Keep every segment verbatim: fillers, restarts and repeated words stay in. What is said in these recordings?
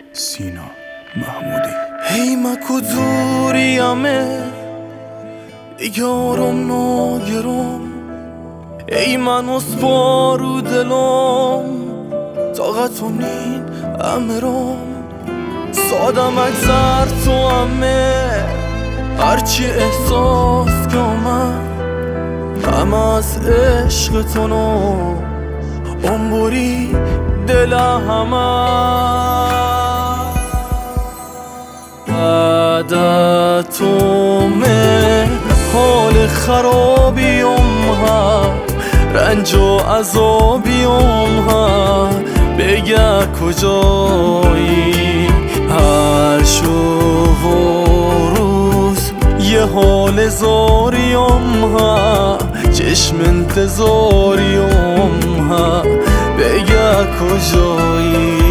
سینا محمودی. هی مکو دوریمه دیگه آرام ناگرام، ای من اسپارو دلم طاقتم نین امرام، سادم اگذر تو همه هرچی احساس که آمد همه از عشق تو نو عمری دل همه بعد تو مه حال خرابیم ها، رنج و عذابیم ها، بگه کجایی هر شب و روز یه حال زاریم ها، چشم انتظاریم ها، بگه کجایی.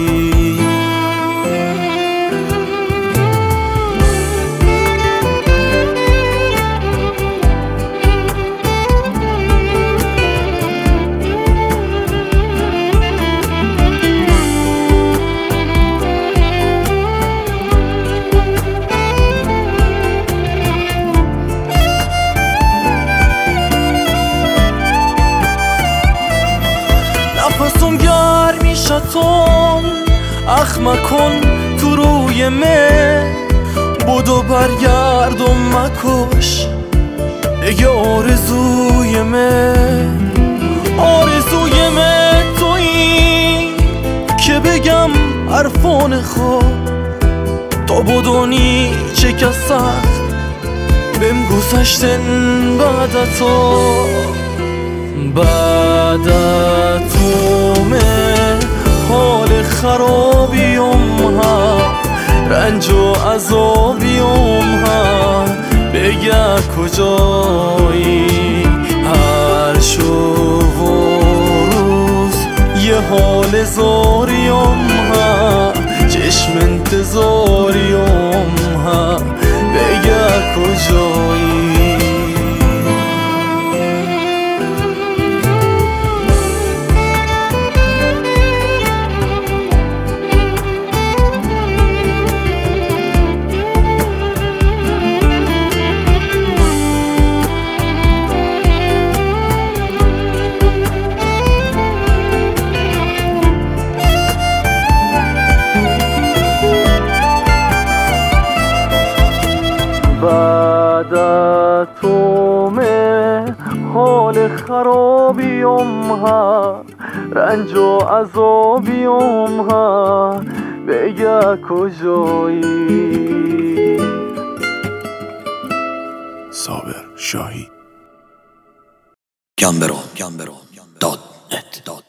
نفسم گرمی شتون اخ مکن تو روی مه، بودو برگرد و مکش اگه آرزوی مه، آرزوی مه تویی که بگم حرفان خواب تا بدونی چه که سخت بهم گذشتن بعد تو، بعد تو مه حال خرابیم ها، رنج و عذابیم ها، بگه کجایی هر شب و روز یه حال زاریم ها، چشم انتظاریم ها، بگه کجایی. بعد تو مه حال خرابیم ها، رنج و عذابیم ها، بگه کجایی. صابر شاهی. گمبرون دات نت